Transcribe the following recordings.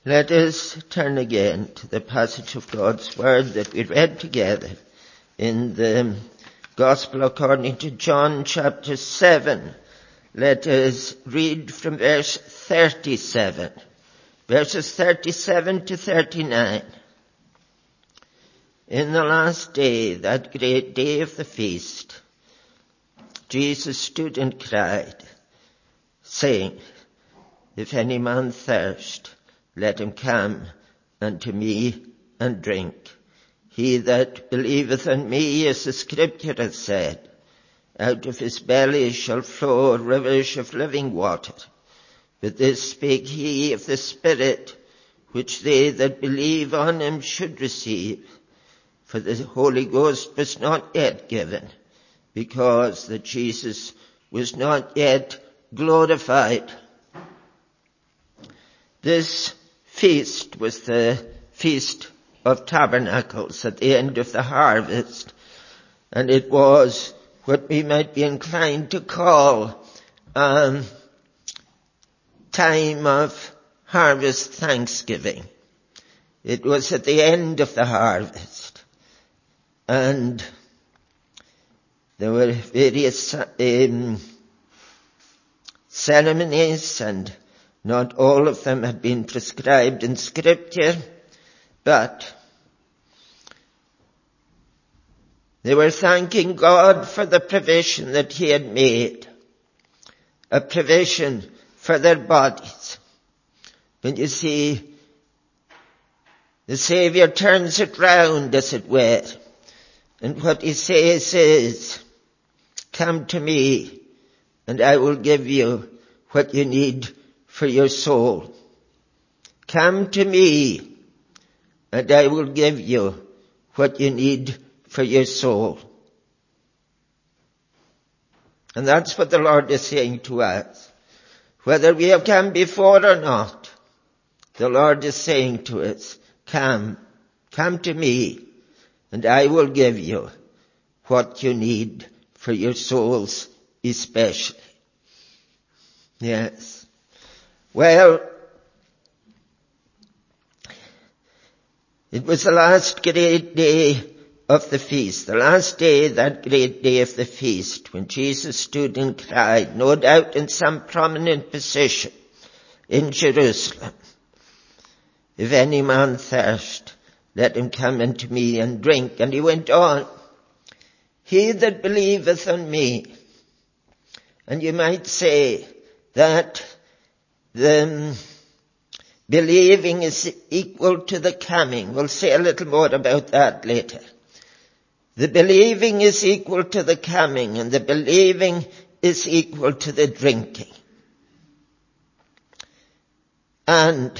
Let us turn again to the passage of God's Word that we read together in the Gospel according to John chapter 7. Let us read from verse 37, verses 37 to 39. In the last day, that great day of the feast, Jesus stood and cried, saying, "If any man thirst, let him come unto me and drink. He that believeth on me, as the Scripture hath said, out of his belly shall flow rivers of living water. But this spake he of the Spirit, which they that believe on him should receive. For the Holy Ghost was not yet given, because that Jesus was not yet glorified." This feast was the Feast of Tabernacles at the end of the harvest, and it was what we might be inclined to call time of harvest thanksgiving. It was at the end of the harvest, and there were various ceremonies, and not all of them had been prescribed in Scripture, but they were thanking God for the provision that He had made, a provision for their bodies. When you see, the Saviour turns it round, as it were, and what He says is, "Come to me, and I will give you what you need for your soul. Come to me, and I will give you what you need for your soul." And that's what the Lord is saying to us. Whether we have come before or not, the Lord is saying to us, come to me, and I will give you what you need for your souls especially. Yes. Well, it was the last great day of the feast, the last day, that great day of the feast, when Jesus stood and cried, no doubt in some prominent position in Jerusalem, "If any man thirst, let him come unto me and drink." And he went on, "He that believeth on me." And you might say that the believing is equal to the coming. We'll say a little more about that later. The believing is equal to the coming, and the believing is equal to the drinking. And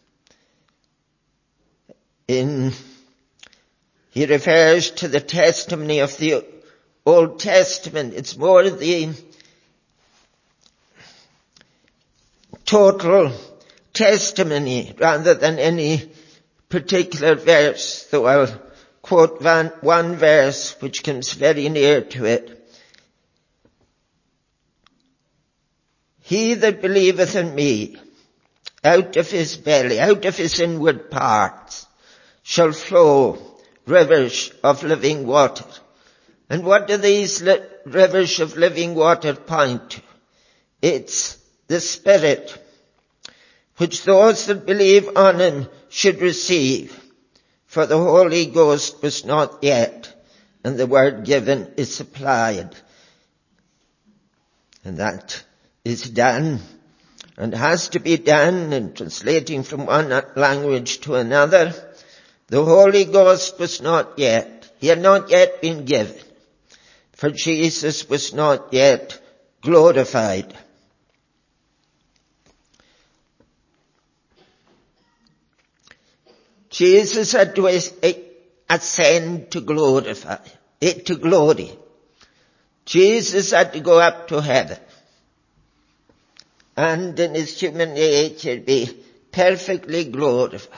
he refers to the testimony of the Old Testament. It's more the total testimony rather than any particular verse, though I'll quote one verse which comes very near to it. "He that believeth in me, out of his belly, out of his inward parts, shall flow rivers of living water." And what do these rivers of living water point to? It's the Spirit, which those that believe on him should receive. For the Holy Ghost was not yet, and the word given is supplied. And that is done, and has to be done, in translating from one language to another. The Holy Ghost was not yet. He had not yet been given, for Jesus was not yet glorified. Jesus had to ascend to glory. Jesus had to go up to heaven, and in his human nature be perfectly glorified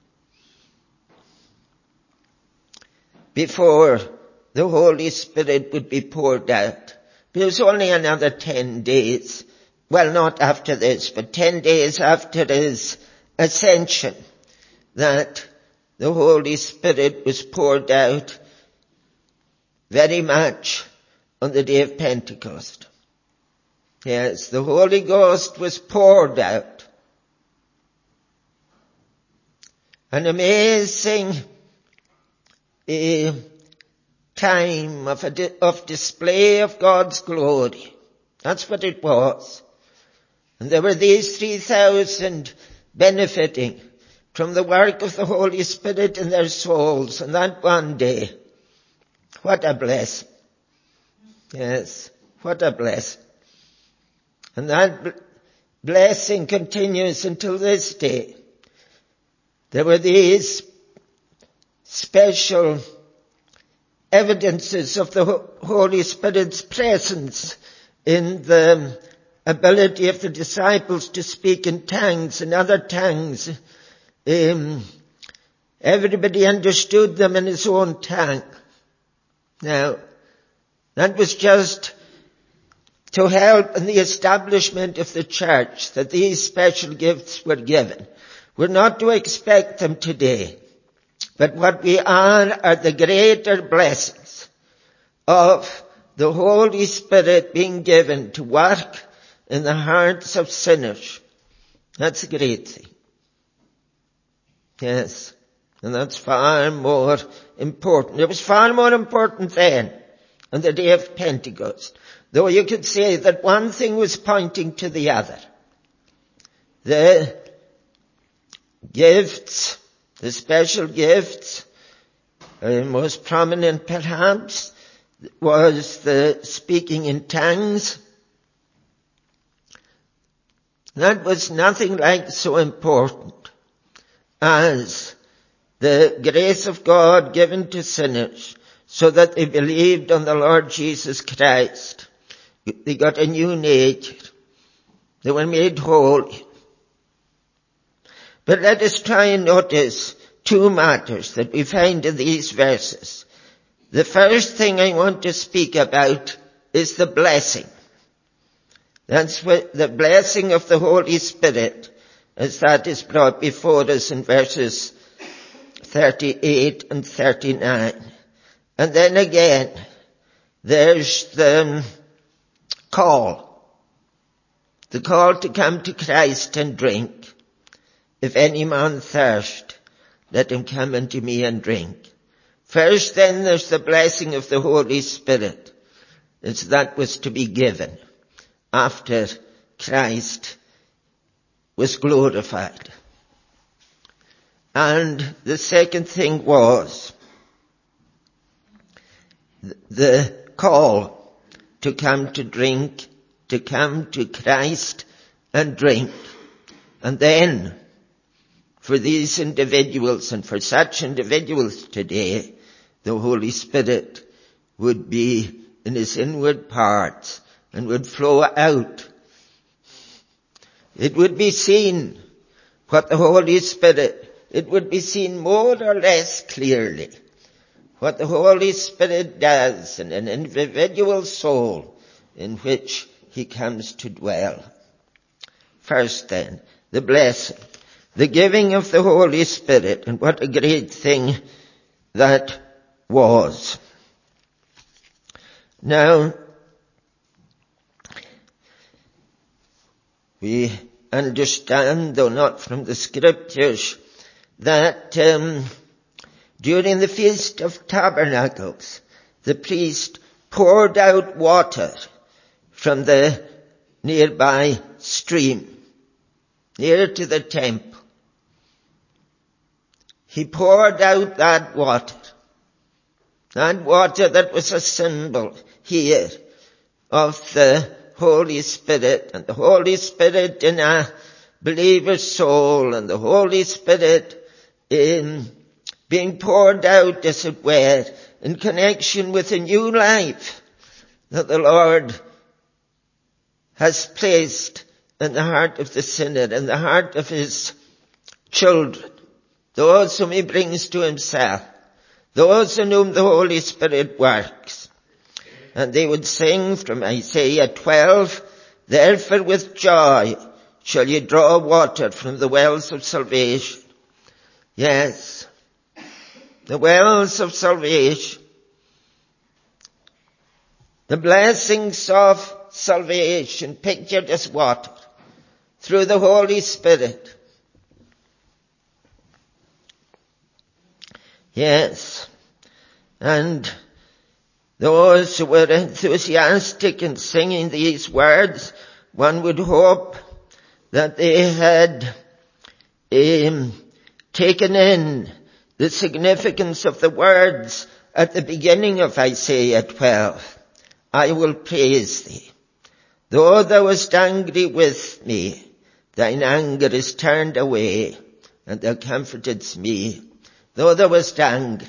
before the Holy Spirit would be poured out. There's only another 10 days. Well, not after this, but 10 days after his ascension that the Holy Spirit was poured out very much on the day of Pentecost. Yes, the Holy Ghost was poured out. An amazing time of display of God's glory. That's what it was. And there were these 3,000 benefiting from the work of the Holy Spirit in their souls on that one day. What a blessing. Yes, what a blessing. And that blessing continues until this day. There were these special evidences of the Holy Spirit's presence in the ability of the disciples to speak in tongues and other tongues. Everybody understood them in his own tongue. Now, that was just to help in the establishment of the church, that these special gifts were given. We're not to expect them today, but what we are the greater blessings of the Holy Spirit being given to work in the hearts of sinners. That's a great thing. Yes, and that's far more important. It was far more important then, on the day of Pentecost. Though you could say that one thing was pointing to the other. The gifts, the special gifts, most prominent perhaps, was the speaking in tongues. That was nothing like so important as the grace of God given to sinners so that they believed on the Lord Jesus Christ. They got a new nature. They were made holy. But let us try and notice two matters that we find in these verses. The first thing I want to speak about is the blessing. That's what the blessing of the Holy Spirit, as that is brought before us in verses 38 and 39. And then again, there's the call to come to Christ and drink. If any man thirst, let him come unto me and drink. First then there's the blessing of the Holy Spirit. It's that was to be given after Christ was glorified. And the second thing was the call to come to drink, to come to Christ and drink. And then, for these individuals and for such individuals today, the Holy Spirit would be in his inward parts and would flow out. It would be seen what the Holy Spirit, it would be seen more or less clearly what the Holy Spirit does in an individual soul in which he comes to dwell. First then, the blessing, the giving of the Holy Spirit, and what a great thing that was. Now, we understand, though not from the scriptures, that during the Feast of Tabernacles, the priest poured out water from the nearby stream, near to the temple. He poured out that water that was a symbol here of the Holy Spirit, and the Holy Spirit in a believer's soul, and the Holy Spirit in being poured out, as it were, in connection with a new life that the Lord has placed in the heart of the sinner, in the heart of his children, those whom he brings to himself, those in whom the Holy Spirit works. And they would sing from Isaiah 12, therefore with joy shall ye draw water from the wells of salvation. Yes, the wells of salvation. The blessings of salvation pictured as water through the Holy Spirit. Yes, and those who were enthusiastic in singing these words, one would hope that they had taken in the significance of the words at the beginning of Isaiah 12. I will praise thee. Though thou wast angry with me, thine anger is turned away, and thou comfortedst me. Though thou wast angry.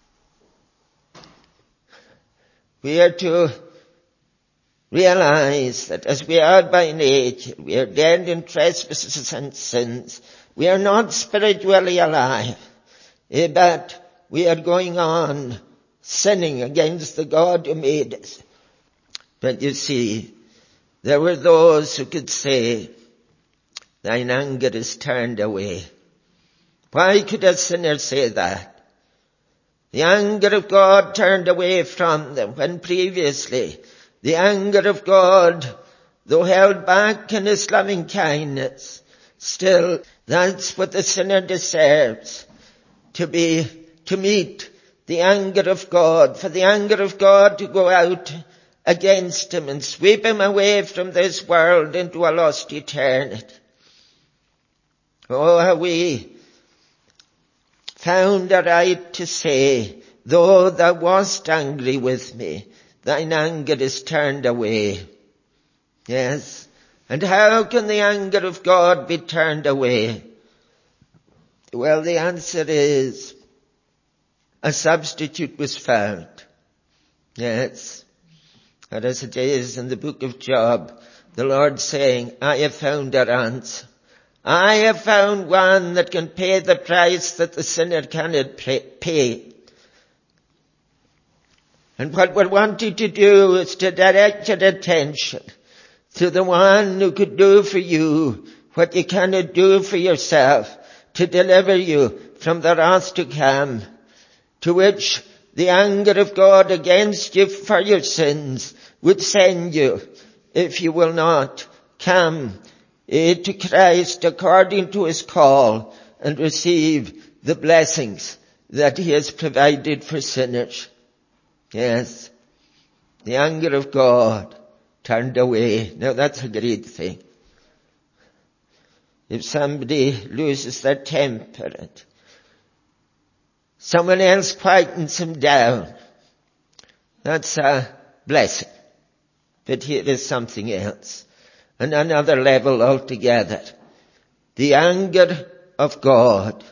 We are to realize that as we are by nature, we are dead in trespasses and sins. We are not spiritually alive, but we are going on sinning against the God who made us. But you see, there were those who could say, thine anger is turned away. Why could a sinner say that? The anger of God turned away from them when previously the anger of God, though held back in his loving kindness, still that's what the sinner deserves, to meet the anger of God, for the anger of God to go out against him and sweep him away from this world into a lost eternity. Oh, how we found a right to say, though thou wast angry with me, thine anger is turned away. Yes. And how can the anger of God be turned away? Well, the answer is, a substitute was found. Yes. And as it is in the book of Job, the Lord saying, I have found a ransom. I have found one that can pay the price that the sinner cannot pay. And what we're wanting to do is to direct your attention to the one who could do for you what you cannot do for yourself, to deliver you from the wrath to come, to which the anger of God against you for your sins would send you if you will not come to Christ according to his call and receive the blessings that he has provided for sinners. Yes, the anger of God turned away. Now that's a great thing. If somebody loses their temper and someone else quietens him down, that's a blessing. But here is something else, on another level altogether. The anger of God.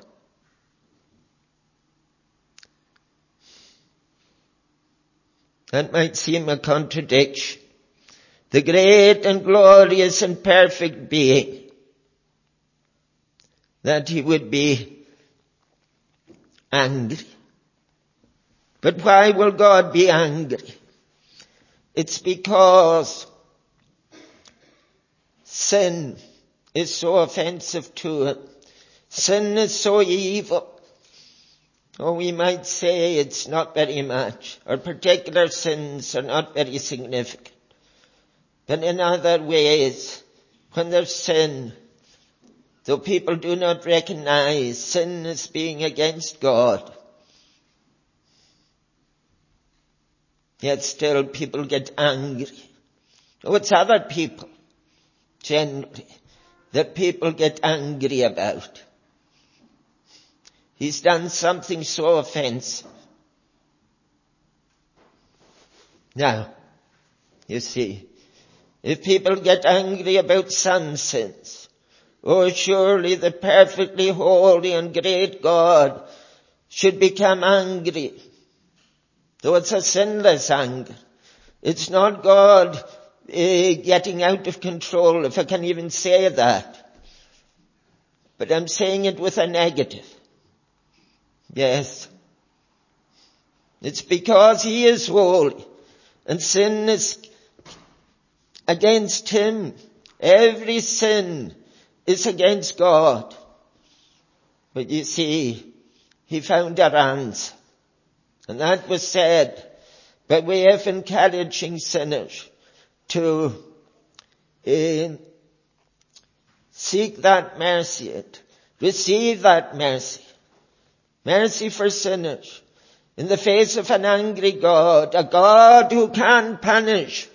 That might seem a contradiction. The great and glorious and perfect being, that he would be angry. But why will God be angry? It's because sin is so offensive to him. Sin is so evil. Or we might say it's not very much, or particular sins are not very significant. But in other ways, when there's sin, though people do not recognize sin as being against God, yet still people get angry. Oh, it's other people, generally, that people get angry about. He's done something so offensive. Now, you see, if people get angry about some sins, oh, surely the perfectly holy and great God should become angry. Though it's a sinless anger. It's not God getting out of control, if I can even say that. But I'm saying it with a negative. Yes. It's because he is holy and sin is against him. Every sin is against God. But you see, he found our answer. And that was said by way of encouraging sinners to seek that mercy, receive that mercy. Mercy for sinners in the face of an angry God, a God who can punish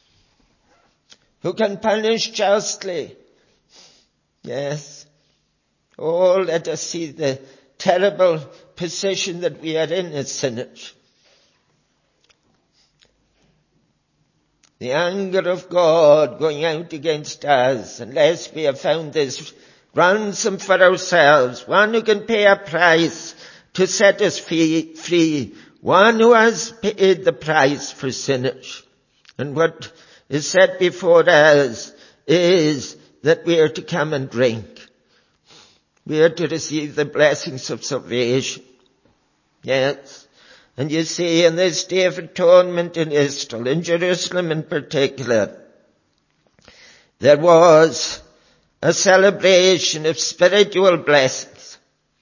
justly. Yes. Oh, let us see the terrible position that we are in as sinners. The anger of God going out against us unless we have found this ransom for ourselves, one who can pay a price to set us free, one who has paid the price for sinners. And what is set before us is that we are to come and drink. We are to receive the blessings of salvation. Yes. And you see, in this day of atonement in Israel, in Jerusalem in particular, there was a celebration of spiritual blessings.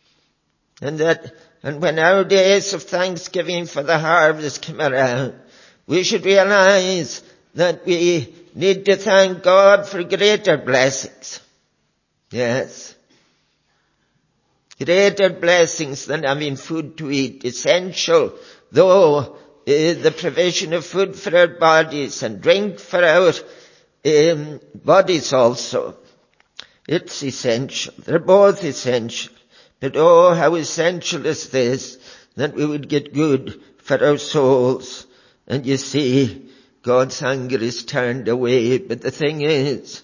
And when our days of thanksgiving for the harvest come around, we should realize that we need to thank God for greater blessings. Yes. Greater blessings than having food to eat. Essential, though, the provision of food for our bodies and drink for our bodies also. It's essential. They're both essential. But oh, how essential is this, that we would get good for our souls. And you see, God's anger is turned away. But the thing is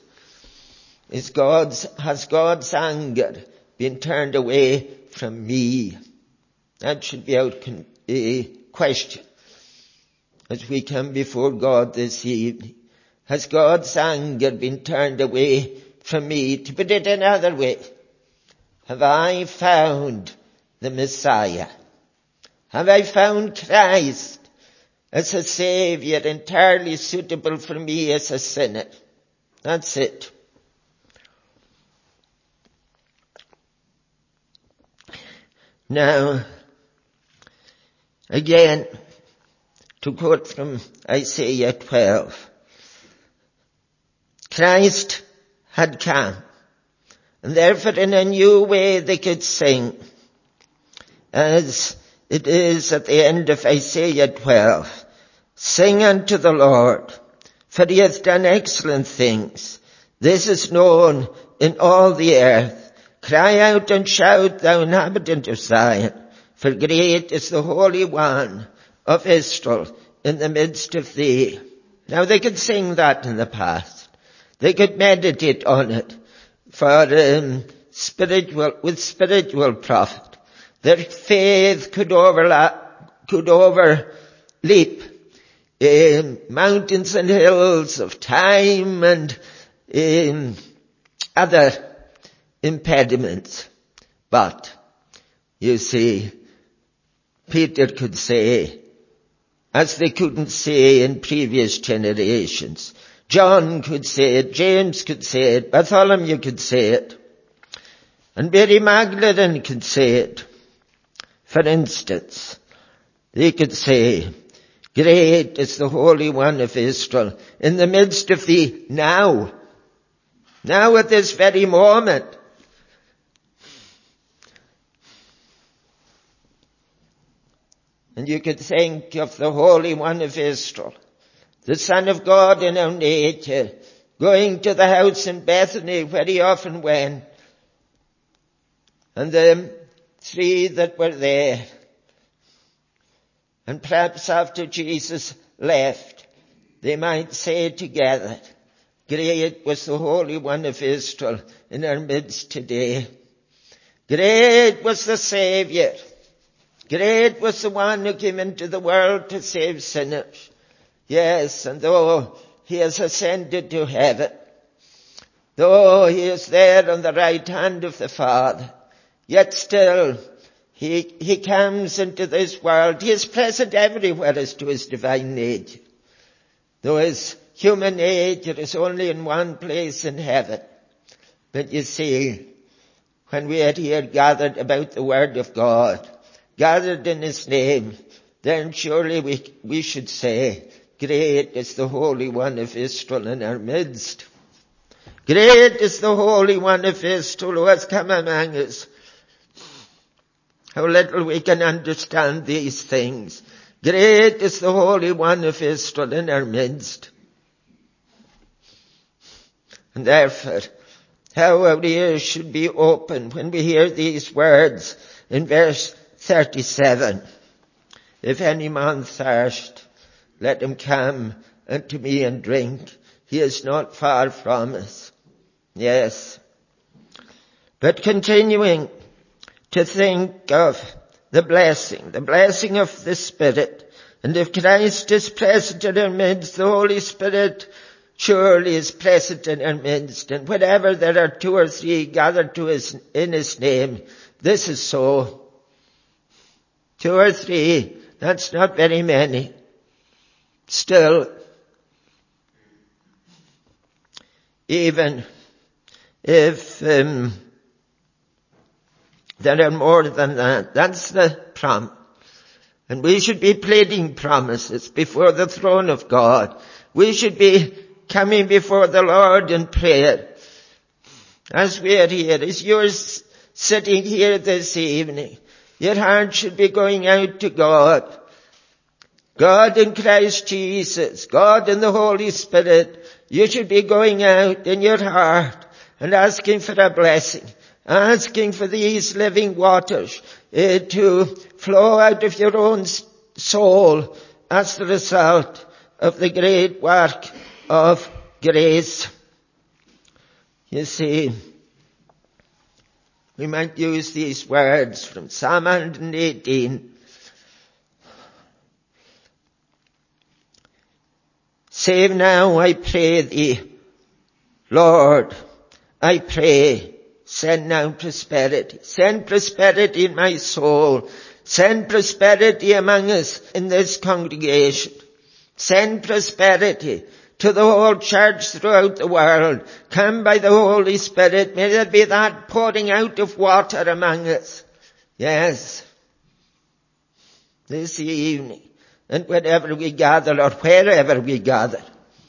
has God's anger been turned away from me? That should be out question as we come before God this evening. Has God's anger been turned away from me? To put it another way, have I found the Messiah? Have I found Christ as a Savior entirely suitable for me as a sinner? That's it. Now, again, to quote from Isaiah 12, Christ had come, and therefore in a new way they could sing, as it is at the end of Isaiah 12, sing unto the Lord, for he hath done excellent things. This is known in all the earth. Cry out and shout, thou inhabitant of Zion, for great is the Holy One of Israel in the midst of thee. Now they could sing that in the past. They could meditate on it with spiritual profit. Their faith could overleap mountains and hills of time and other impediments. But, you see, Peter could say, as they couldn't say in previous generations. John could say it, James could say it, Bartholomew could say it, and Mary Magdalene could say it. For instance, they could say, great is the Holy One of Israel in the midst of thee now at this very moment. And you could think of the Holy One of Israel, the Son of God in our nature, going to the house in Bethany where he often went. And the three that were there. And perhaps after Jesus left, they might say together, great was the Holy One of Israel in our midst today. Great was the Savior. Great was the one who came into the world to save sinners. Yes, and though he has ascended to heaven, though he is there on the right hand of the Father, yet still he comes into this world. He is present everywhere as to his divine nature. Though his human nature is only in one place in heaven. But you see, when we are here gathered about the Word of God, gathered in His name, then surely we should say, great is the Holy One of Israel in our midst. Great is the Holy One of Israel who has come among us. How little we can understand these things. Great is the Holy One of Israel in our midst. And therefore, how our ears should be open when we hear these words in verse 37. If any man thirst, let him come unto me and drink. He is not far from us. Yes. But continuing to think of the blessing of the Spirit. And if Christ is present in our midst, the Holy Spirit surely is present in our midst. And wherever there are 2 or 3 gathered in His name, this is so. 2 or 3, that's not very many. Still, even if there are more than that, that's the promise. And we should be pleading promises before the throne of God. We should be coming before the Lord in prayer. As we are here, as you're sitting here this evening, your heart should be going out to God. God in Christ Jesus, God in the Holy Spirit. You should be going out in your heart and asking for a blessing, asking for these living waters to flow out of your own soul as the result of the great work of grace. You see, we might use these words from Psalm 118. Save now, I pray thee, Lord, I pray, send now prosperity. Send prosperity in my soul. Send prosperity among us in this congregation. Send prosperity to the whole church throughout the world. Come by the Holy Spirit. May there be that pouring out of water among us. Yes. This evening. And wherever we gather or wherever we gather.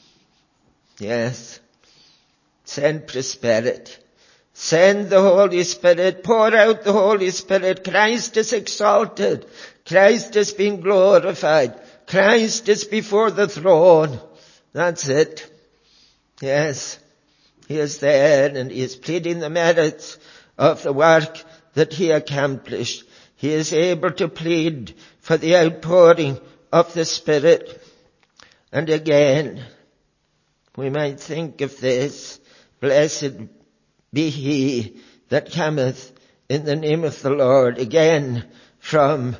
Yes. Send prosperity. Send the Holy Spirit. Pour out the Holy Spirit. Christ is exalted. Christ is being glorified. Christ is before the throne. That's it. Yes. He is there and He is pleading the merits of the work that He accomplished. He is able to plead for the outpouring of the Spirit. And again, we might think of this. Blessed be he that cometh in the name of the Lord. Again, from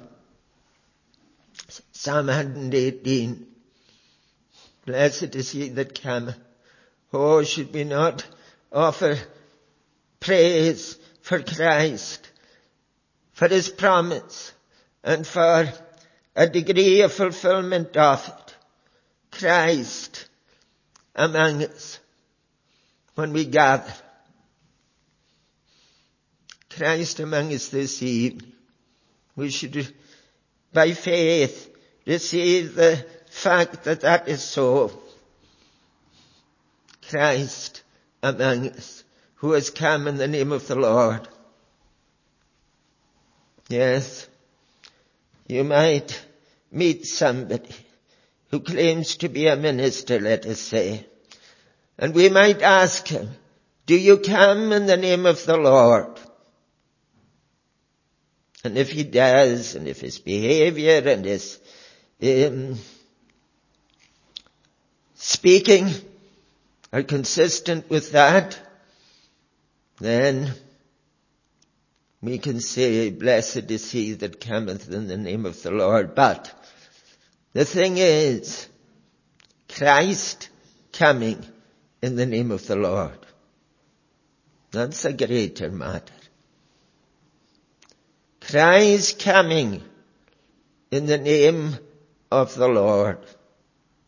Psalm 118. Blessed is he that cometh. Oh, should we not offer praise for Christ, for His promise, and for a degree of fulfillment of it. Christ among us when we gather. Christ among us this evening. We should, by faith, receive the fact that that is so. Christ among us, who has come in the name of the Lord. Yes, you might meet somebody who claims to be a minister, let us say, and we might ask him, do you come in the name of the Lord? And if he does, and if his behavior and his speaking are consistent with that, then we can say, blessed is he that cometh in the name of the Lord. But the thing is, Christ coming in the name of the Lord, that's a greater matter. Christ coming in the name of the Lord.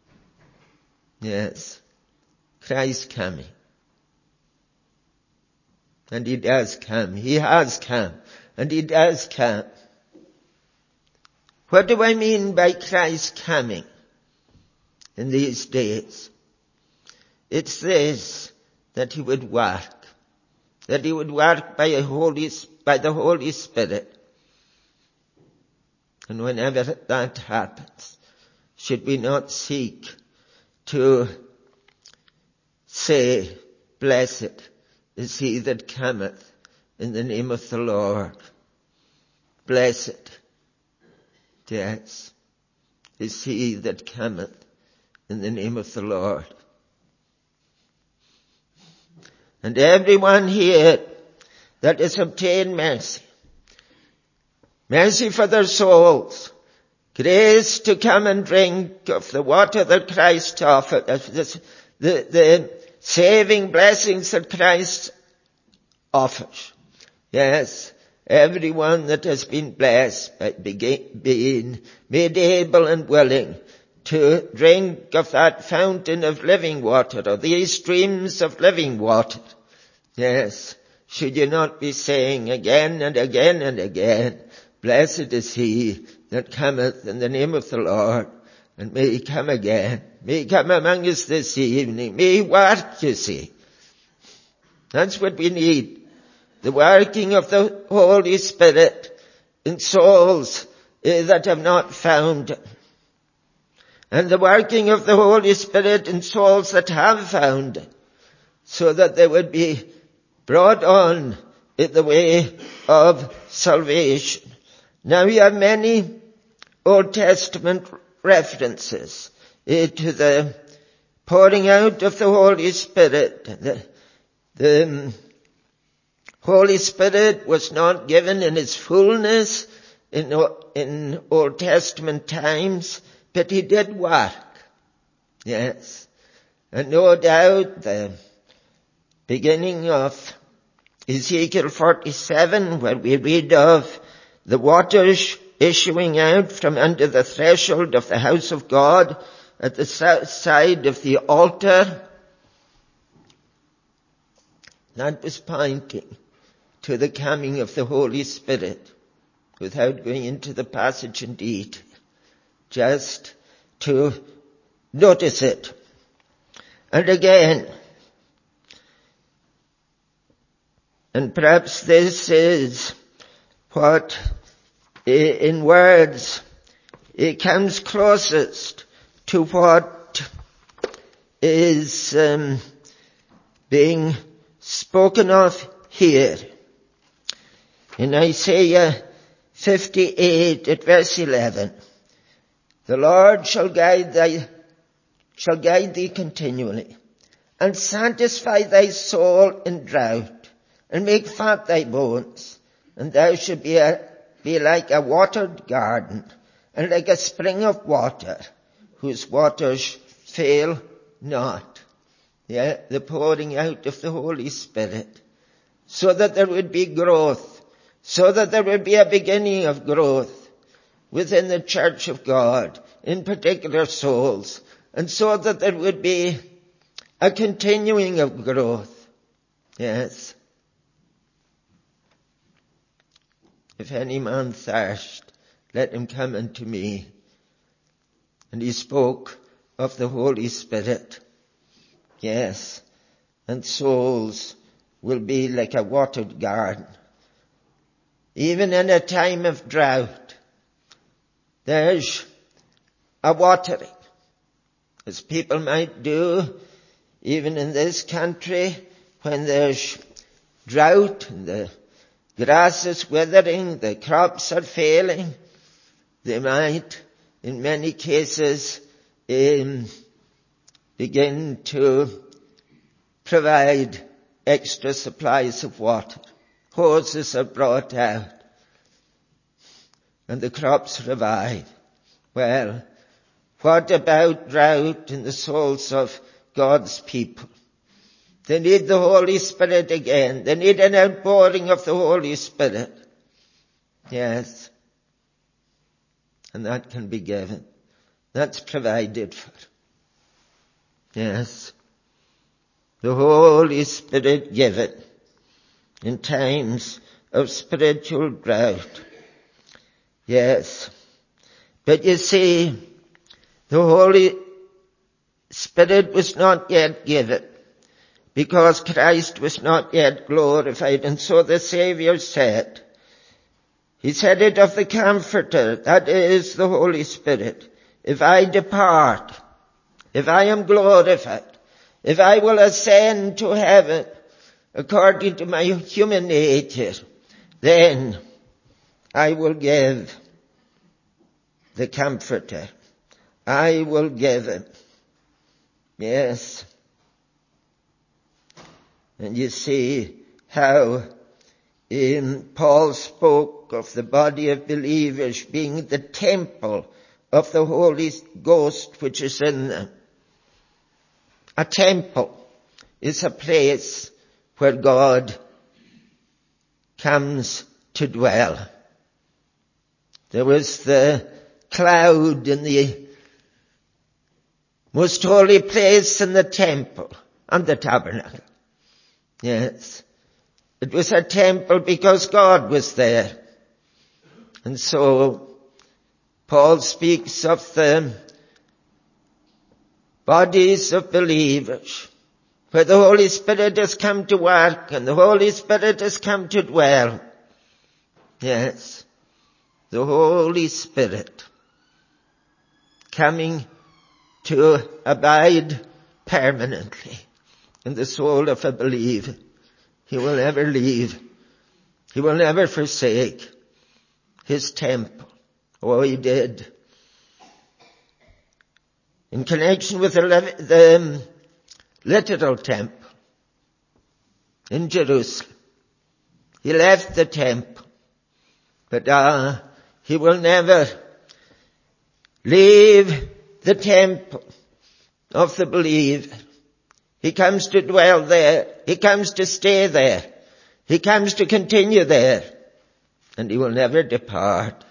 Yes, Christ coming. And he does come. He has come. And he does come. What do I mean by Christ coming in these days? It's this, that he would work. That he would work by the Holy Spirit. And whenever that happens, should we not seek to say, blessed is he that cometh in the name of the Lord. Blessed, yes, is he that cometh in the name of the Lord. And everyone here that has obtained mercy, mercy for their souls, grace to come and drink of the water that Christ offered, the saving blessings that Christ offers. Yes, everyone that has been blessed by being made able and willing to drink of that fountain of living water, or these streams of living water. Yes, should you not be saying again and again and again, blessed is he that cometh in the name of the Lord, and may he come again, may he come among us this evening, may he work, you see. That's what we need. The working of the Holy Spirit in souls that have not found him. And the working of the Holy Spirit in souls that have found him, so that they would be brought on in the way of salvation. Now we have many Old Testament references to the pouring out of the Holy Spirit. The Holy Spirit was not given in his fullness in Old Testament times, but he did work. Yes. And no doubt the beginning of Ezekiel 47, where we read of the waters issuing out from under the threshold of the house of God at the south side of the altar, that was pointing to the coming of the Holy Spirit, without going into the passage in detail, just to notice it. And again, and perhaps this is what in words it comes closest to what is being spoken of here. In Isaiah 58 at verse 11, the Lord shall guide thee continually, and satisfy thy soul in drought, and make fat thy bones, and thou shalt be like a watered garden, and like a spring of water, whose waters fail not. Yeah, the pouring out of the Holy Spirit, so that there would be growth, so that there would be a beginning of growth within the church of God, in particular souls, and so that there would be a continuing of growth. Yes. If any man thirst, let him come unto me. And he spoke of the Holy Spirit. Yes. And souls will be like a watered garden. Even in a time of drought, there's a watering, as people might do even in this country when there's drought and the grass is withering, the crops are failing. They might, in many cases, begin to provide extra supplies of water. Hoses are brought out, and the crops revive. Well, what about drought in the souls of God's people? They need the Holy Spirit again. They need an outpouring of the Holy Spirit. Yes. And that can be given. That's provided for. Yes. The Holy Spirit given in times of spiritual drought. Yes. But you see, the Holy Spirit was not yet given because Christ was not yet glorified. And so the Savior said, He said it of the Comforter, that is the Holy Spirit. If I depart, if I am glorified, if I will ascend to heaven according to my human nature, then I will give the Comforter. I will give Him. Yes. And you see how Paul spoke of the body of believers being the temple of the Holy Ghost which is in them. A temple is a place where God comes to dwell. There was the cloud in the most holy place in the temple and the tabernacle. Yes. It was a temple because God was there. And so Paul speaks of the bodies of believers where the Holy Spirit has come to work and the Holy Spirit has come to dwell. Yes. The Holy Spirit coming to abide permanently in the soul of a believer. He will never leave. He will never forsake His temple. Oh, He did. In connection with the literal temple in Jerusalem, He left the temple. But He will never leave the temple of the believer. He comes to dwell there. He comes to stay there. He comes to continue there. And He will never depart.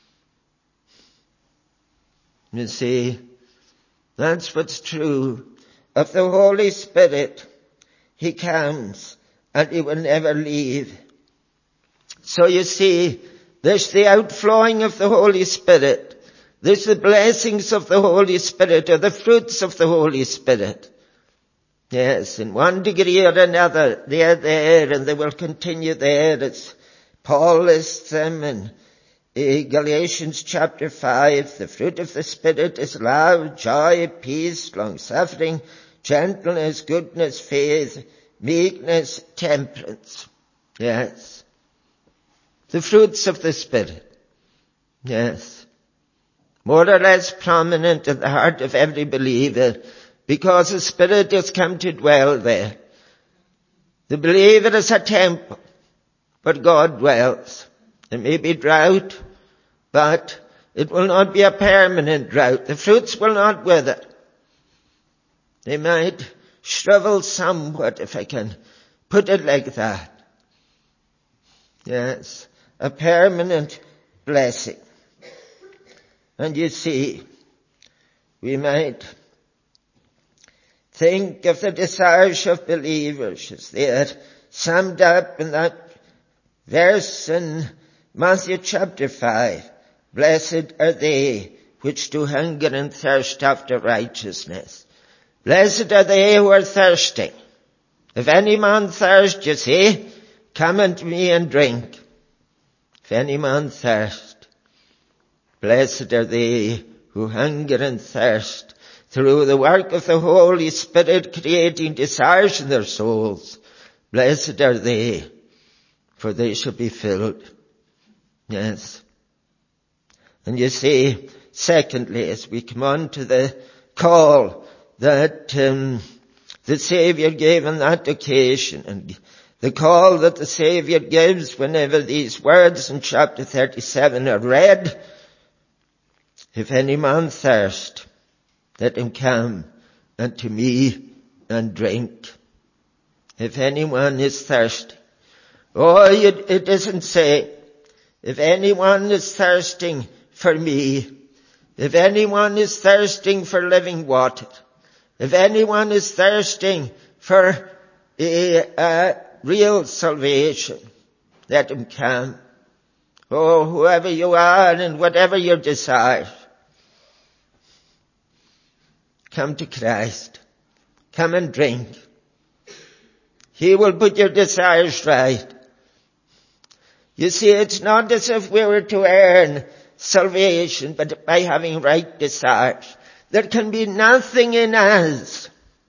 You see, that's what's true of the Holy Spirit. He comes and He will never leave. So you see, there's the outflowing of the Holy Spirit. There's the blessings of the Holy Spirit, or the fruits of the Holy Spirit. Yes, in one degree or another, they are there and they will continue there as Paul lists them in Galatians chapter 5. The fruit of the Spirit is love, joy, peace, long-suffering, gentleness, goodness, faith, meekness, temperance. Yes. The fruits of the Spirit. Yes. More or less prominent in the heart of every believer, because the Spirit has come to dwell there. The believer is a temple, but God dwells. There may be drought, but it will not be a permanent drought. The fruits will not wither. They might shrivel somewhat, if I can put it like that. Yes, a permanent blessing. And you see, we might think of the desires of believers as they are summed up in that verse in Matthew chapter 5. Blessed are they which do hunger and thirst after righteousness. Blessed are they who are thirsty. If any man thirst, you see, come unto me and drink. If any man thirst, blessed are they who hunger and thirst through the work of the Holy Spirit creating desires in their souls. Blessed are they, for they shall be filled. Yes. And you see, secondly, as we come on to the call that the Savior gave on that occasion, and the call that the Savior gives whenever these words in chapter 37 are read, if any man thirst, let him come unto me and drink. If anyone is thirsty. Oh, it doesn't say, if anyone is thirsting for me, if anyone is thirsting for living water, if anyone is thirsting for real salvation, let him come. Oh, whoever you are and whatever your desire, come to Christ. Come and drink. He will put your desires right. You see, it's not as if we were to earn salvation, but by having right desires. There can be nothing in us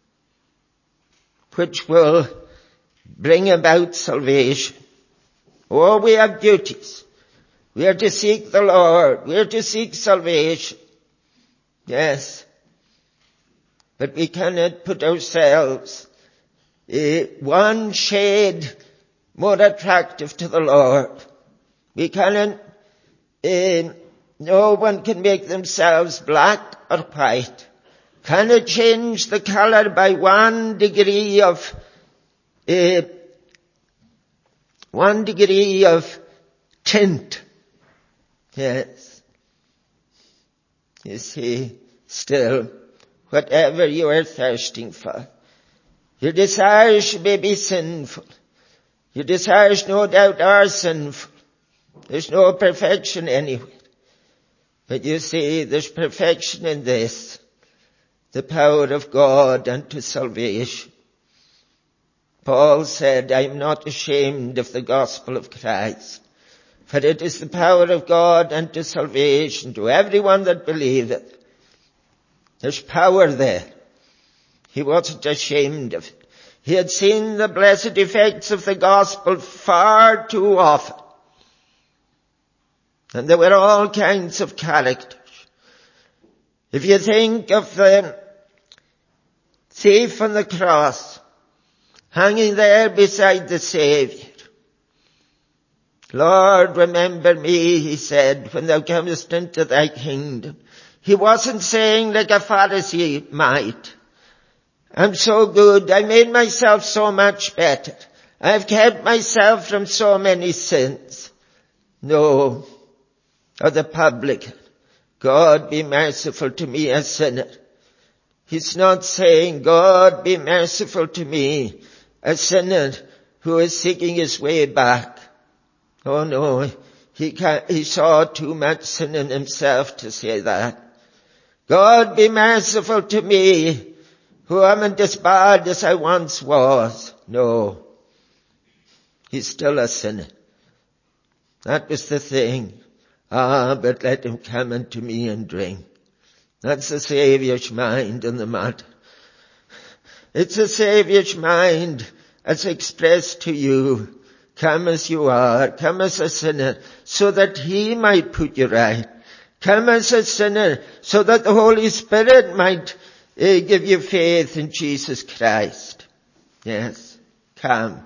which will bring about salvation. Oh, we have duties. We are to seek the Lord. We are to seek salvation. Yes. But we cannot put ourselves one shade more attractive to the Lord. We cannot, no one can make themselves black or white. Cannot change the color by 1 degree of tint. Yes. You see, still, whatever you are thirsting for, your desires may be sinful. Your desires no doubt are sinful. There's no perfection anywhere. But you see, there's perfection in this, the power of God unto salvation. Paul said, I am not ashamed of the gospel of Christ, for it is the power of God unto salvation to everyone that believeth. There's power there. He wasn't ashamed of it. He had seen the blessed effects of the gospel far too often. And there were all kinds of characters. If you think of the thief on the cross, hanging there beside the Savior. Lord, remember me, he said, when thou comest into thy kingdom. He wasn't saying like a Pharisee might, I'm so good, I made myself so much better. I've kept myself from so many sins. No. Or the publican, God be merciful to me, a sinner. He's not saying, God be merciful to me, a sinner who is seeking his way back. Oh no, he saw too much sin in himself to say that. God be merciful to me, who am as bad as I once was. No. He's still a sinner. That was the thing. But let him come unto me and drink. That's the Saviour's mind in the matter. It's the Saviour's mind as expressed to you. Come as you are. Come as a sinner so that he might put you right. Come as a sinner so that the Holy Spirit might give you faith in Jesus Christ. Yes. Come.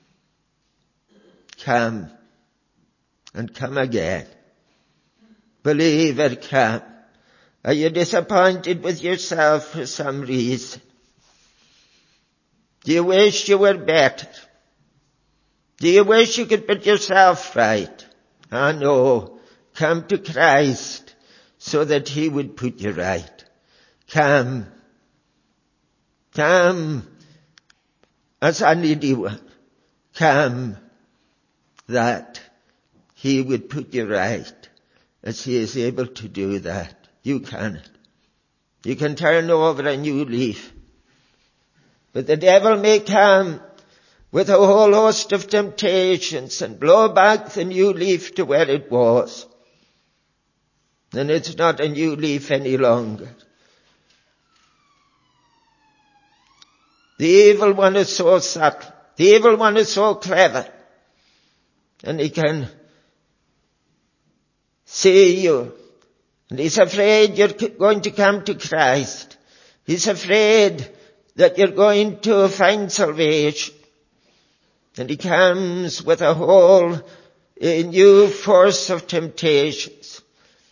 Come. And come again. Believer, come. Are you disappointed with yourself for some reason? Do you wish you were better? Do you wish you could put yourself right? No. Come to Christ so that he would put you right. Come. Come as a needy one. Come that he would put you right as he is able to do that. You cannot. You can turn over a new leaf. But the devil may come with a whole host of temptations and blow back the new leaf to where it was. And it's not a new leaf any longer. The evil one is so subtle. The evil one is so clever. And he can see you. And he's afraid you're going to come to Christ. He's afraid that you're going to find salvation. And he comes with a whole new force of temptations.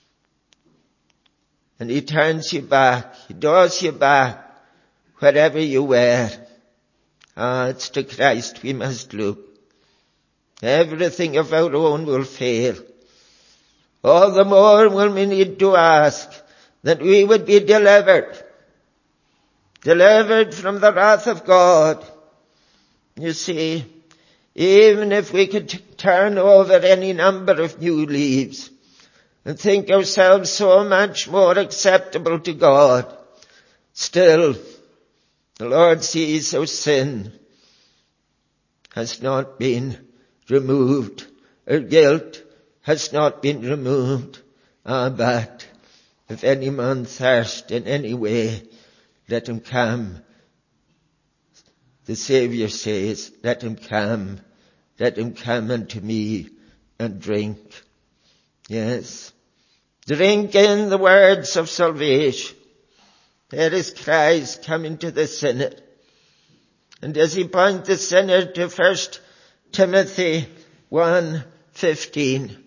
And he turns you back. He draws you back wherever you were. It's to Christ we must look. Everything of our own will fail. All the more will we need to ask that we would be delivered. Delivered from the wrath of God. You see, Even if we could turn over any number of new leaves and think ourselves so much more acceptable to God, still the Lord sees our sin has not been removed. Our guilt has not been removed. But if any man thirst in any way, let him come. The Saviour says, let him come unto me and drink. Yes. Drink in the words of salvation. There is Christ coming to the sinner. And as he points the sinner to 1 Timothy 1:15,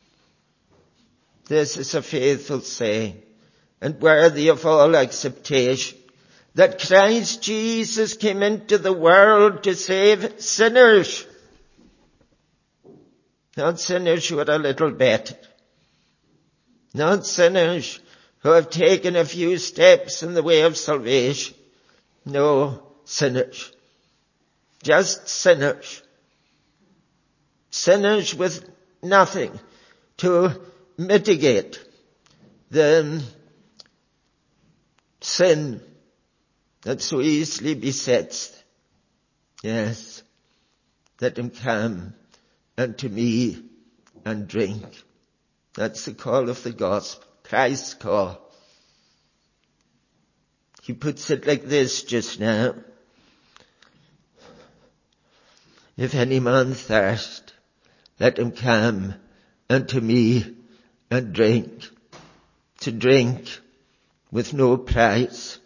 this is a faithful saying and worthy of all acceptation, that Christ Jesus came into the world to save sinners. Not sinners who are a little better. Not sinners who have taken a few steps in the way of salvation. No, sinners. Just sinners. Sinners with nothing to mitigate the sin that so easily besets them. Yes, let him come unto me and drink. That's the call of the gospel, Christ's call. He puts it like this just now. If any man thirst, let him come unto me and drink. To drink with no price.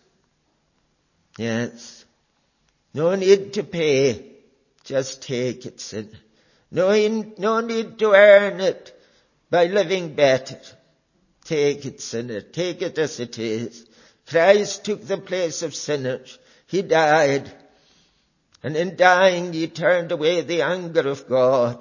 Yes. No need to pay. Just take it, sin. No need to earn it by living better. Take it, sinner. Take it as it is. Christ took the place of sinners. He died. And in dying, he turned away the anger of God.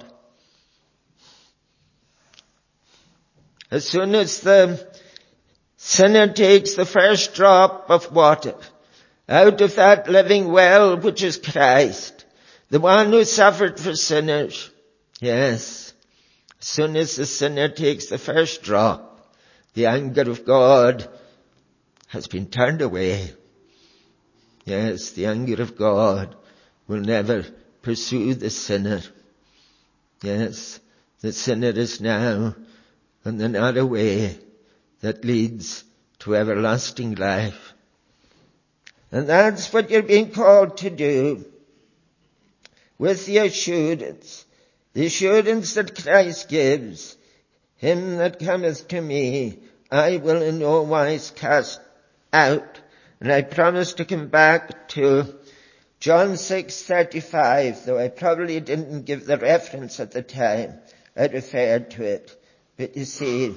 As soon as the sinner takes the first drop of water out of that living well which is Christ, the one who suffered for sinners, yes, as soon as the sinner takes the first drop, the anger of God has been turned away. Yes, the anger of God will never pursue the sinner. Yes, the sinner is now on the narrow way that leads to everlasting life. And that's what you're being called to do with the assurance that Christ gives. Him that cometh to me, I will in no wise cast out. And I promise to come back to John 6:35, though I probably didn't give the reference at the time. I referred to it. But you see,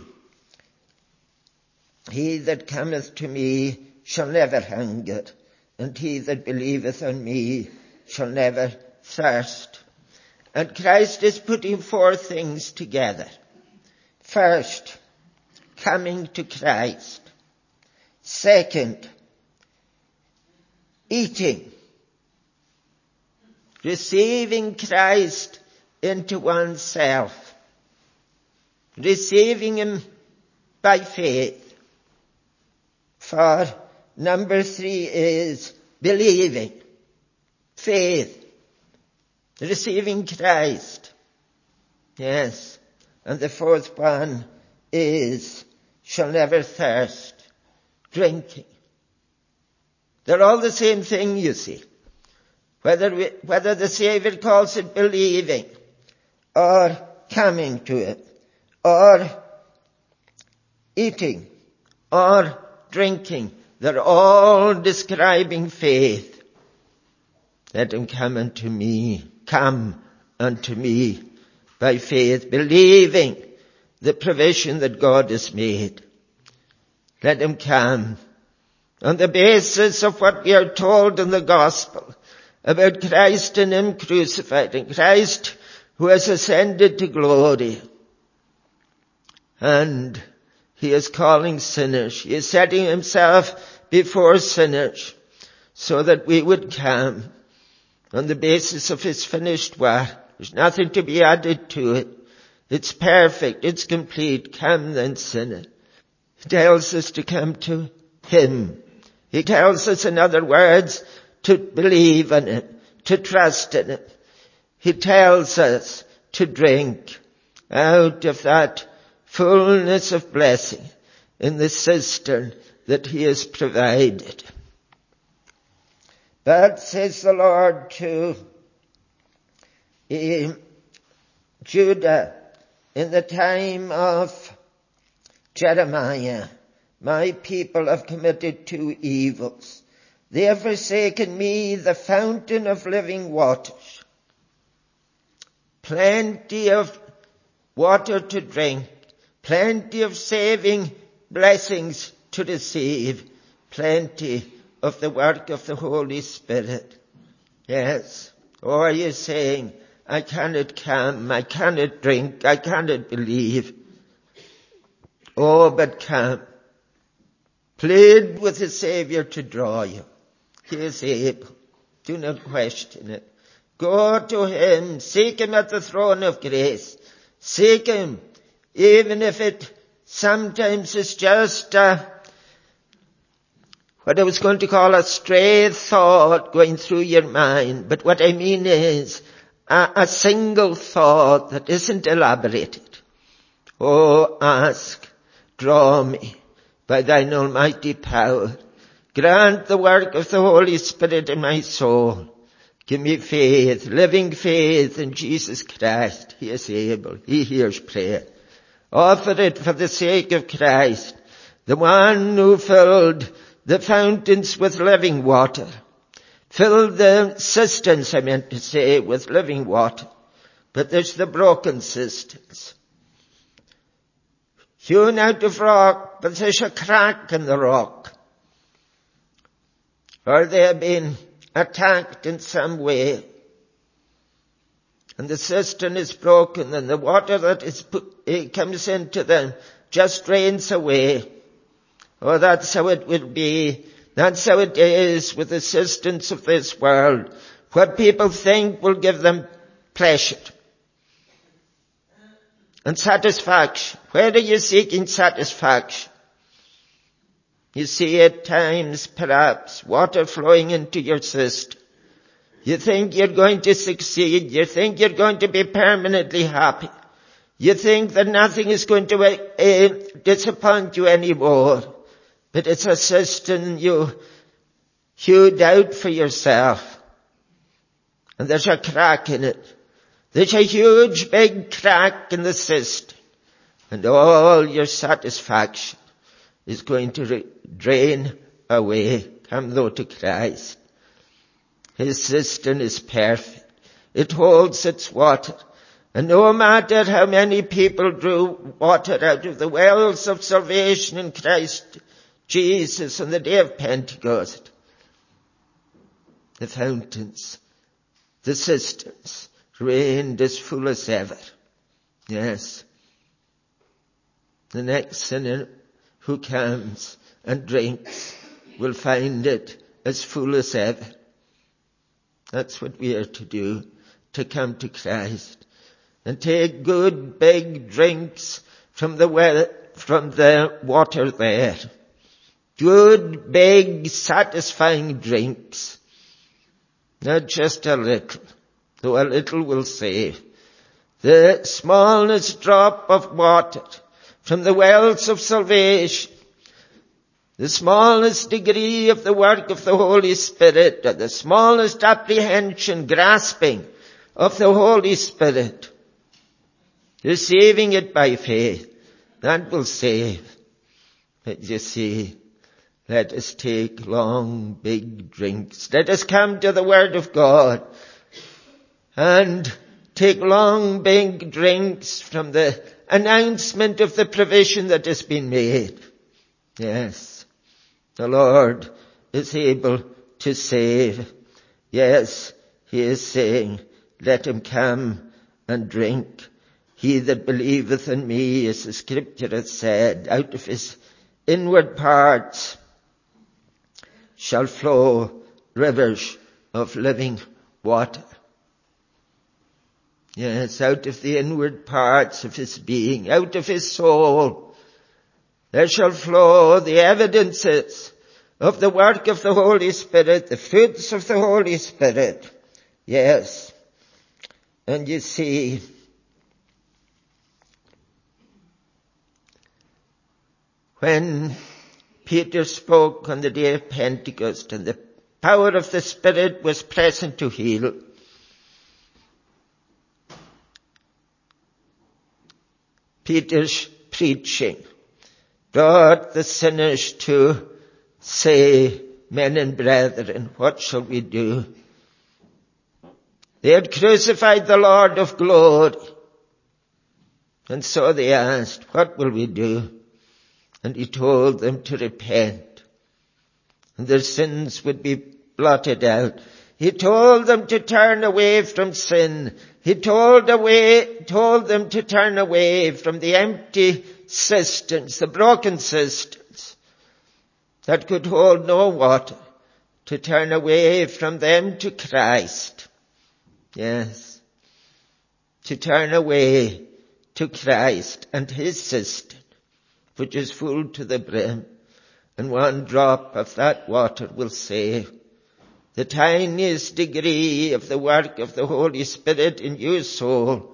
he that cometh to me shall never hunger, and he that believeth on me shall never thirst. And Christ is putting four things together. First, coming to Christ. Second, eating. Receiving Christ into oneself. Receiving him by faith. For number 3 is believing. Faith. Receiving Christ. Yes. And the fourth one is shall never thirst. Drinking. They're all the same thing, you see. Whether the Saviour calls it believing or coming to it or eating or drinking, they're all describing faith. Let him come unto me by faith, believing the provision that God has made. Let him come on the basis of what we are told in the gospel about Christ and him crucified, and Christ who has ascended to glory. And he is calling sinners. He is setting himself before sinners so that we would come on the basis of his finished work, There's nothing to be added to it. It's perfect. It's complete. Come then, sinner. He tells us to come to him. He tells us, in other words, to believe in it, to trust in it. He tells us to drink out of that fullness of blessing in the cistern that he has provided. But, says the Lord to Judah in the time of Jeremiah, my people have committed two evils. They have forsaken me, the fountain of living waters. Plenty of water to drink, plenty of saving blessings to receive, plenty of the work of the Holy Spirit. Yes. Or are you saying, I cannot come, I cannot drink, I cannot believe? Oh, but come. Plead with the Savior to draw you. He is able. Do not question it. Go to him. Seek him at the throne of grace. Seek him, even if it sometimes is just what I was going to call a stray thought going through your mind. But what I mean is a single thought that isn't elaborated. Oh, ask, draw me by thine almighty power. Grant the work of the Holy Spirit in my soul. Give me faith, living faith in Jesus Christ. He is able. He hears prayer. Offer it for the sake of Christ, the one who filled the fountains with living water. Filled the cisterns, I meant to say, with living water. But there's the broken cisterns. Hewn out of rock, but there's a crack in the rock. Or they have been attacked in some way. And the cistern is broken and the water that it comes into them just drains away. Oh, that's how it will be. That's how it is with the cisterns of this world. What people think will give them pleasure and satisfaction. Where are you seeking satisfaction? You see at times perhaps water flowing into your cistern. You think you're going to succeed. You think you're going to be permanently happy. You think that nothing is going to disappoint you anymore. But it's a cistern you hewed out for yourself. And there's a crack in it. There's a huge big crack in the cistern. And all your satisfaction is going to drain away. Come though to Christ. His cistern is perfect. It holds its water. And no matter how many people drew water out of the wells of salvation in Christ Jesus on the day of Pentecost, the fountains, the cisterns, rained as full as ever. Yes. The next sinner who comes and drinks will find it as full as ever. That's what we are to do, to come to Christ and take good big drinks from the water there. Good big satisfying drinks. Not just a little, though a little will save. The smallest drop of water from the wells of salvation, the smallest degree of the work of the Holy Spirit, or the smallest apprehension, grasping of the Holy Spirit, receiving it by faith, that will save. But you see, let us take long, big drinks. Let us come to the Word of God and take long, big drinks from the announcement of the provision that has been made. Yes, the Lord is able to save. Yes, he is saying, let him come and drink. He that believeth in me, as the scripture hath said, out of his inward parts shall flow rivers of living water. Yes, out of the inward parts of his being, out of his soul, there shall flow the evidences of the work of the Holy Spirit, the fruits of the Holy Spirit. Yes. And you see, when Peter spoke on the day of Pentecost and the power of the Spirit was present to heal, Peter's preaching brought the sinners to say, men and brethren, what shall we do? They had crucified the Lord of glory. And so they asked, what will we do? And he told them to repent, and their sins would be blotted out. He told them to turn away from sin. He told them to turn away from the empty cisterns, the broken cisterns that could hold no water, to turn away from them to Christ. Yes. To turn away to Christ and his cistern, which is full to the brim, and one drop of that water will save. The tiniest degree of the work of the Holy Spirit in your soul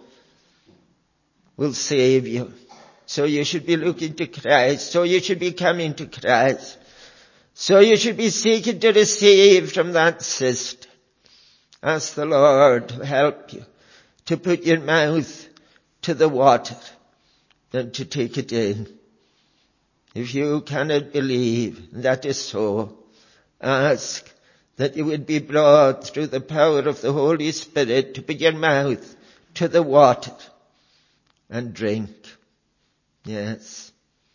will save you. So you should be looking to Christ. So you should be coming to Christ. So you should be seeking to receive from that cistern. Ask the Lord to help you, to put your mouth to the water and to take it in. If you cannot believe that is so, ask that you would be brought through the power of the Holy Spirit to put your mouth to the water and drink. Yes.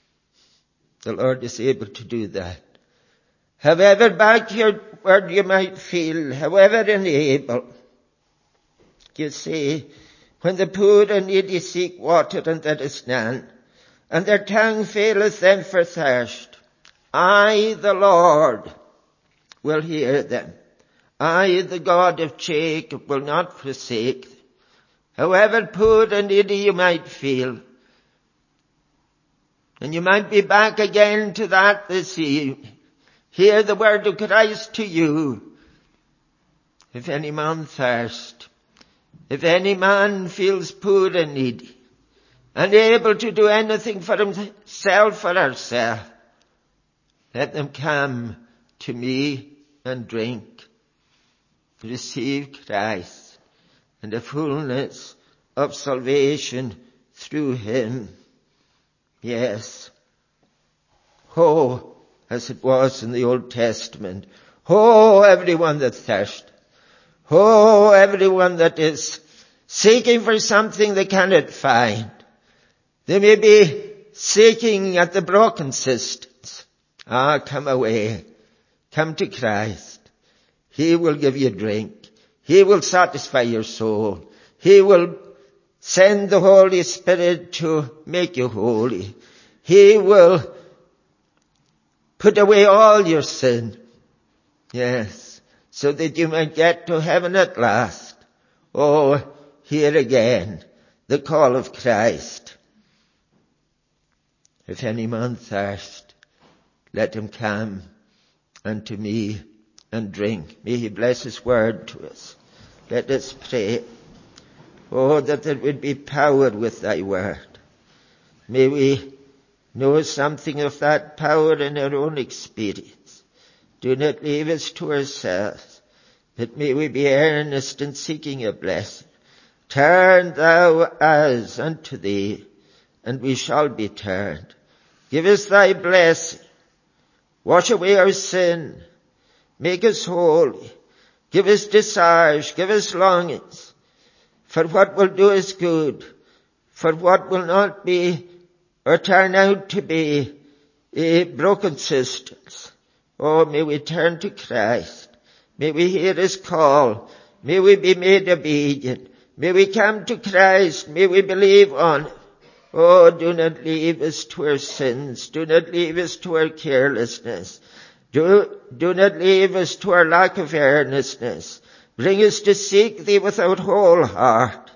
The Lord is able to do that. However backward you might feel, however unable, you see, when the poor and needy seek water and there is none, and their tongue faileth them for thirst, I, the Lord, will hear them. I, the God of Jacob, will not forsake them. However poor and needy you might feel, and you might be back again to that this evening, hear the word of Christ to you. If any man thirst, if any man feels poor and needy, unable to do anything for himself or herself, let them come to me and drink. Receive Christ and the fullness of salvation through him. Yes. Oh, as it was in the Old Testament. Oh, everyone that thirsts. Oh, everyone that is seeking for something they cannot find. They may be seeking at the broken cisterns. Come away. Come to Christ. He will give you drink. He will satisfy your soul. He will send the Holy Spirit to make you holy. He will put away all your sin. Yes. So that you might get to heaven at last. Oh, hear again the call of Christ. If any man thirst, let him come unto me and drink. May he bless his word to us. Let us pray. Oh, that there would be power with thy word. May we know something of that power in our own experience. Do not leave us to ourselves, but may we be earnest in seeking a blessing. Turn thou us unto thee, and we shall be turned. Give us thy blessing. Wash away our sin. Make us holy. Give us desires. Give us longings for what will do us good, for what will not be or turn out to be broken cisterns. Oh, may we turn to Christ. May we hear his call. May we be made obedient. May we come to Christ. May we believe on him. Oh, do not leave us to our sins. Do not leave us to our carelessness. Do not leave us to our lack of earnestness. Bring us to seek thee with our whole heart.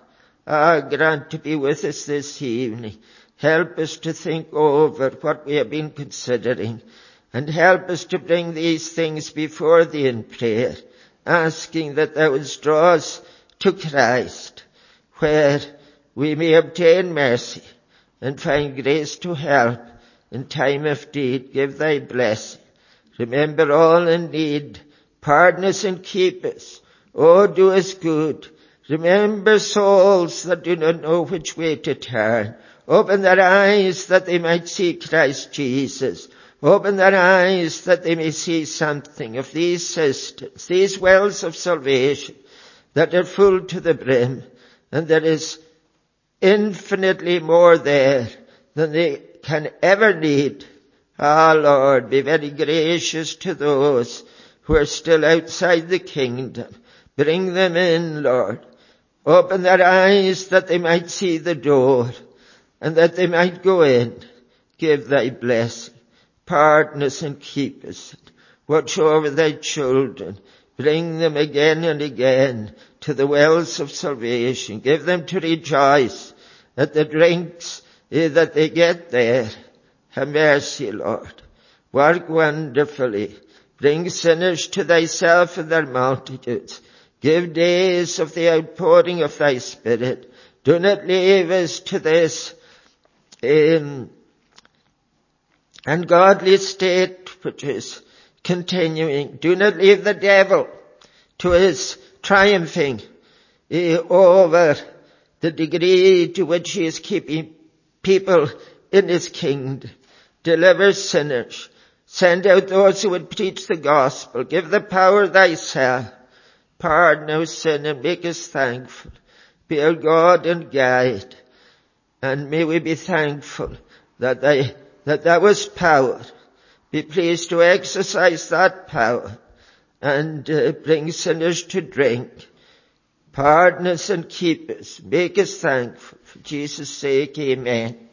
Grant to be with us this evening. Help us to think over what we have been considering, and help us to bring these things before thee in prayer, asking that thou wouldst draw us to Christ, where we may obtain mercy and find grace to help in time of need. Give thy blessing. Remember all in need. Pardon us and keep us. Oh, do us good. Remember souls that do not know which way to turn. Open their eyes that they might see Christ Jesus. Open their eyes that they may see something of these cisterns, these wells of salvation that are full to the brim, and there is infinitely more there than they can ever need. Lord, be very gracious to those who are still outside the kingdom. Bring them in, Lord. Open their eyes that they might see the door, and that they might go in. Give thy blessing. Pardon us and keep us. Watch over thy children. Bring them again and again to the wells of salvation. Give them to rejoice at the drinks that they get there. Have mercy, Lord. Work wonderfully. Bring sinners to thyself in their multitudes. Give days of the outpouring of thy Spirit. Do not leave us to this ungodly state which is continuing. Do not leave the devil to his triumphing over the degree to which he is keeping people in his kingdom. Deliver sinners. Send out those who would preach the gospel. Give the power thyself. Pardon our sin and make us thankful. Be our God and guide. And may we be thankful that thou hast power. Be pleased to exercise that power and bring sinners to drink. Pardon us and keep us. Make us thankful. For Jesus' sake, amen.